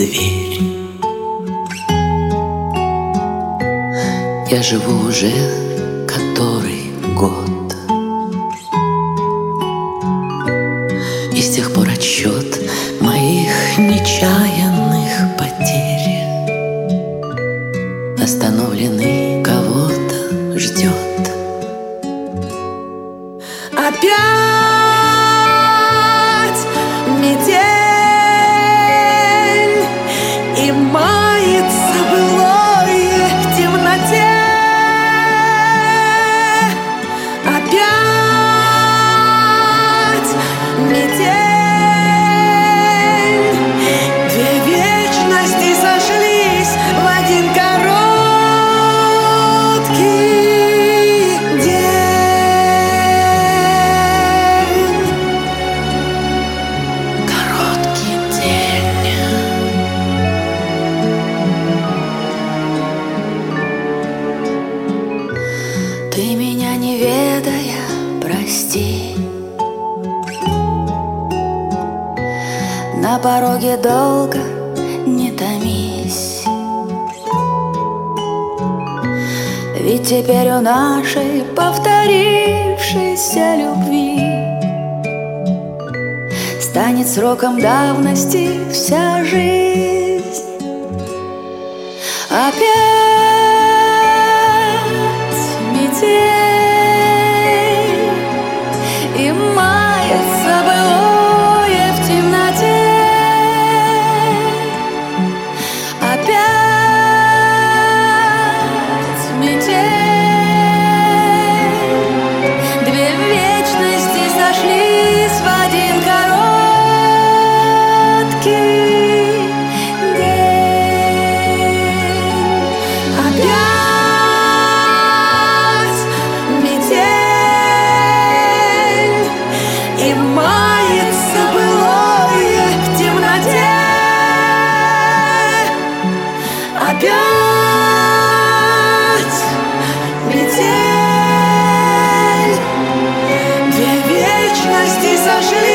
дверь. Я живу уже который год, и с тех пор отсчет моих нечаянных потерь остановленный кого-то ждет. Опять метель, и мается былое в темноте. Опять метель, две вечности сошлись в один короткий день. Короткий день. Ты меня не ведая, прости. На пороге долго не томись, ведь теперь у нашей повторившейся любви станет сроком давности вся жизнь. Опять метель, и мается былое в темноте. Опять метель, две вечности сошлись в один короткий день. Опять метель, и мается былое в темноте. Опять метель, две вечности сошлись